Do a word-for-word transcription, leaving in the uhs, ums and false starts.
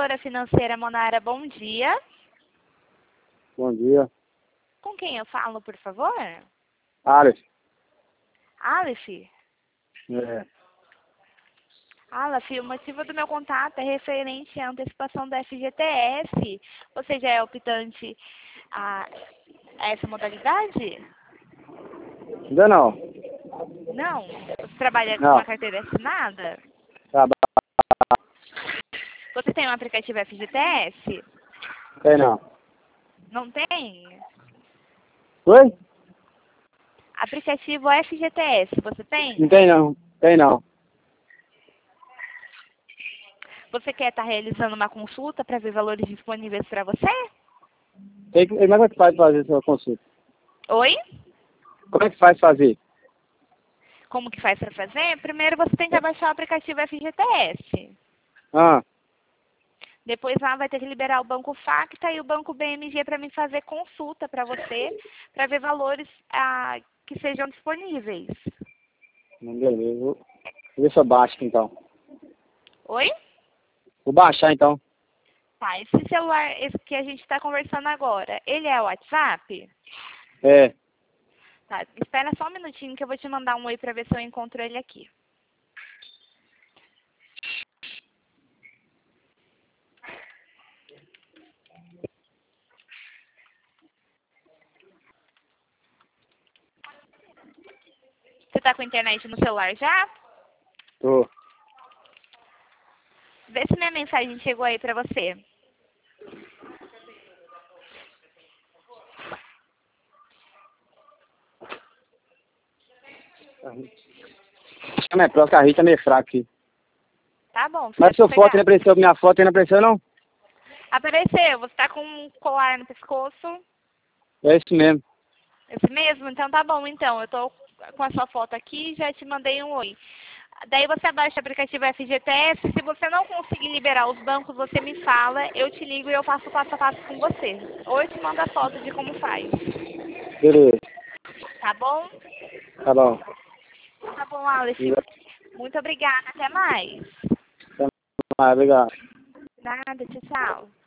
Consultora Financeira Monara, bom dia. Bom dia. Com quem eu falo, por favor? Aleph. Aleph? É. Aleph, o motivo do meu contato é referente à antecipação da F G T S. Você já é optante a essa modalidade? Ainda não. Não? Você trabalha com Não. a carteira assinada? Trabalho. Você tem um aplicativo F G T S? Tem não. Não tem? Oi? Aplicativo F G T S, você tem? Não tem não. Tem não. Você quer estar realizando uma consulta para ver valores disponíveis para você? Tem que... Mas como é que faz fazer essa consulta? Oi? Como é que faz fazer? Como que faz para fazer? Primeiro você tem que baixar o aplicativo F G T S. Ah, Depois lá vai ter que liberar o banco Facta e o banco B M G para me fazer consulta para você, para ver valores ah, que sejam disponíveis. não, beleza. Vou vou ver se eu baixo aqui, então. Oi? Vou baixar então. Tá, esse celular esse que a gente está conversando agora, ele é o WhatsApp? É. Tá, espera só um minutinho que eu vou te mandar um oi para ver se eu encontro ele aqui. Você tá com a internet no celular já? Tô. Vê se minha mensagem chegou aí pra você. Chama é próximo, que a Rita é meio fraca aqui. Tá bom. Mas sua foto não apareceu, minha foto não apareceu não? Apareceu. Você tá com um colar no pescoço? É isso mesmo. Esse mesmo? Então tá bom, então. Eu tô com a sua foto aqui e já te mandei um oi. Daí você abaixa o aplicativo F G T S. Se você não conseguir liberar os bancos, você me fala, eu te ligo e eu faço o passo a passo com você. Ou eu te mando a foto de como faz. Beleza. Tá bom? Tá bom. Tá bom, Aleph. Muito obrigada. Até mais. Tá, obrigado. Nada. Tchau, tchau.